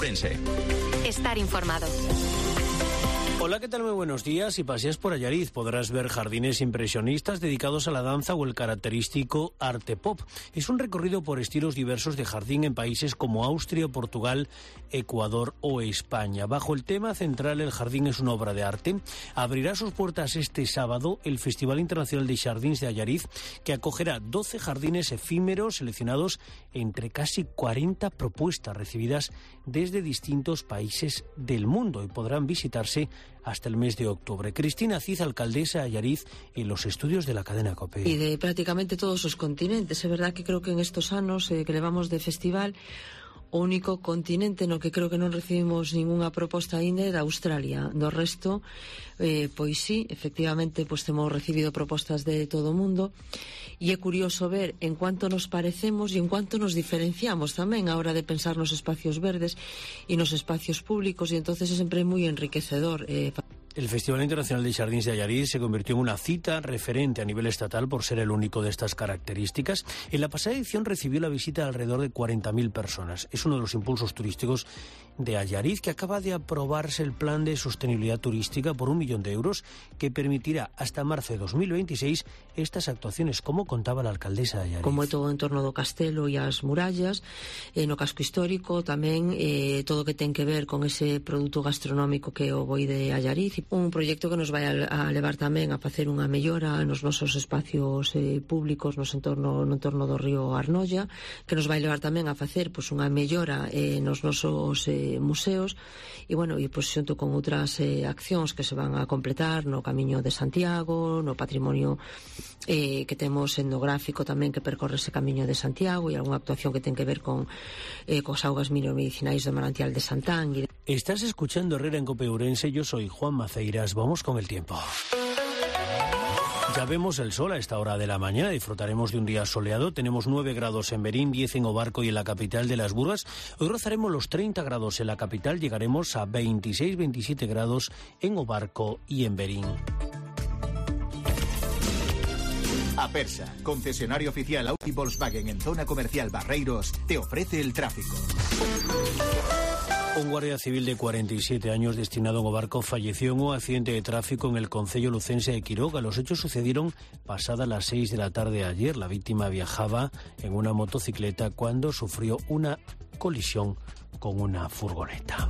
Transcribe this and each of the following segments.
Ourense. Estar informado. Hola, ¿qué tal? Muy buenos días. Si paseas por Allariz podrás ver jardines impresionistas dedicados a la danza o el característico arte pop. Es un recorrido por estilos diversos de jardín en países como Austria, Portugal, Ecuador o España. Bajo el tema central El jardín es una obra de arte, abrirá sus puertas este sábado el Festival Internacional de Jardins de Allariz, que acogerá 12 jardines efímeros seleccionados entre casi 40 propuestas recibidas desde distintos países del mundo y podrán visitarse hasta el mes de octubre. Cristina Cid, alcaldesa de Allariz, en los estudios de la cadena COPE. E de prácticamente todos os continentes. É verdad que creo que en estos anos que levamos de festival, o único continente no que creo que non recibimos ningunha proposta aínda é da Australia. Do resto, pois sí, efectivamente, pois temos recibido propostas de todo o mundo, e é curioso ver en cuanto nos parecemos e en cuanto nos diferenciamos tamén a hora de pensar nos espacios verdes e nos espacios públicos, e entonces é sempre moi enriquecedor. El Festival Internacional de Jardins de Allariz se convirtió en una cita referente a nivel estatal por ser el único de estas características. En la pasada edición recibió la visita de alrededor de 40.000 personas. Es uno de los impulsos turísticos de Allariz, que acaba de aprobarse el plan de sostenibilidad turística por 1 millón de euros que permitirá hasta marzo de 2026 estas actuaciones, como contaba la alcaldesa de Allariz. Como é todo en torno do castelo e as murallas, no casco histórico tamén, todo o que ten que ver con ese produto gastronómico que é o boi de Allariz. Un proxecto que nos vai a levar tamén a facer unha mellora nos nosos espacios públicos no entorno do río Arnolla, que nos vai levar tamén a facer pois unha mellora nos nosos museos e, bueno, e pois xunto con outras accións que se van a completar no Camiño de Santiago, no patrimonio que temos etnográfico tamén que percorre ese Camiño de Santiago, e algunha actuación que ten que ver con cos augas mineromedicinais do manantial de Santán. Estás escuchando Herrera en COPE Ourense. Yo soy Juan Maceiras. Vamos con el tiempo. Ya vemos el sol a esta hora de la mañana, disfrutaremos de un día soleado. Tenemos 9 grados en Berín, 10 en Obarco y en la capital de Las Burgas. Hoy rozaremos los 30 grados en la capital, llegaremos a 26-27 grados en Obarco y en Berín. Apersa, concesionario oficial Audi Volkswagen en zona comercial Barreiros, te ofrece el tráfico. Un guardia civil de 47 años destinado en Obarco falleció en un accidente de tráfico en el concello lucense de Quiroga. Los hechos sucedieron pasadas las 6 de la tarde ayer. La víctima viajaba en una motocicleta cuando sufrió una colisión con una furgoneta.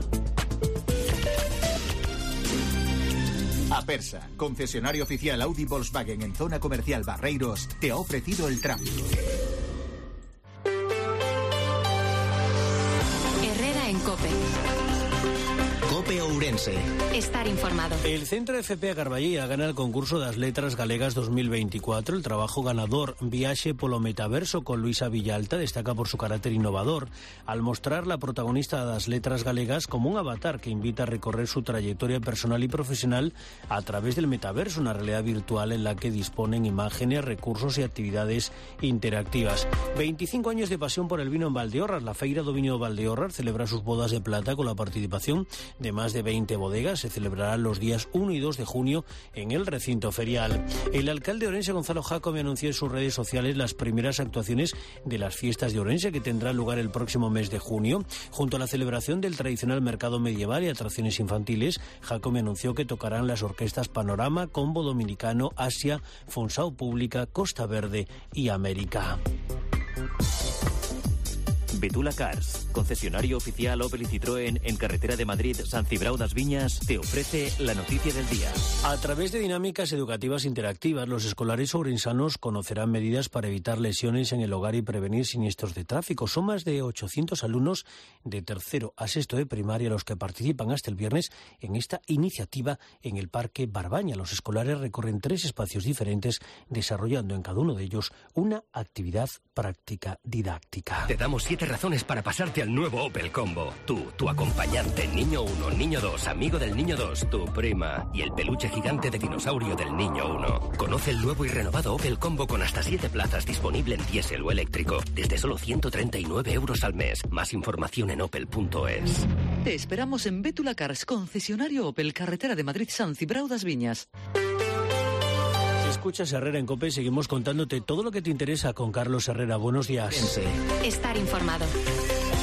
Apersa, concesionario oficial Audi Volkswagen en zona comercial Barreiros, te ha ofrecido el tráfico. Herrera en COPE. COPE Ourense. Estar informado. El Centro FP Garballía gana el concurso das Letras Galegas 2024. El trabajo ganador, Viaxe polo Metaverso, con Luisa Villalta, destaca por su carácter innovador, al mostrar la protagonista das Letras Galegas como un avatar que invita a recorrer su trayectoria personal y profesional a través del metaverso, una realidad virtual en la que disponen imágenes, recursos y actividades interactivas. 25 años de pasión por el vino en Valdeorras. La Feira do Viño de Valdeorras celebra sus bodas de plata con la participación de más de 20 bodegas. Se celebrarán los días 1 y 2 de junio en el recinto ferial. El alcalde de Ourense, Gonzalo Jácome, anunció en sus redes sociales las primeras actuaciones de las fiestas de Ourense, que tendrán lugar el próximo mes de junio. Junto a la celebración del tradicional mercado medieval y atracciones infantiles, Jácome anunció que tocarán las orquestas Panorama, Combo Dominicano, Asia, Fonsao Pública, Costa Verde y América. Betula Cars, concesionario oficial Opel y Citroën en carretera de Madrid, San Cibrao das Viñas, te ofrece la noticia del día. A través de dinámicas educativas interactivas, los escolares ourensanos conocerán medidas para evitar lesiones en el hogar y prevenir siniestros de tráfico. Son más de 800 alumnos de tercero a sexto de primaria los que participan hasta el viernes en esta iniciativa en el Parque Barbaña. Los escolares recorren 3 espacios diferentes, desarrollando en cada uno de ellos una actividad práctica didáctica. Te damos 7 razones para pasarte al nuevo Opel Combo. Tú, tu acompañante, niño 1, niño 2, amigo del niño 2, tu prima y el peluche gigante de dinosaurio del niño 1. Conoce el nuevo y renovado Opel Combo con hasta 7 plazas, disponible en diésel o eléctrico, desde solo 139 euros al mes. Más información en opel.es. Te esperamos en Bétula Cars, concesionario Opel, carretera de Madrid, San Cibrao das Viñas. Escuchas Herrera en COPE, seguimos contándote todo lo que te interesa con Carlos Herrera. Buenos días. Estar informado.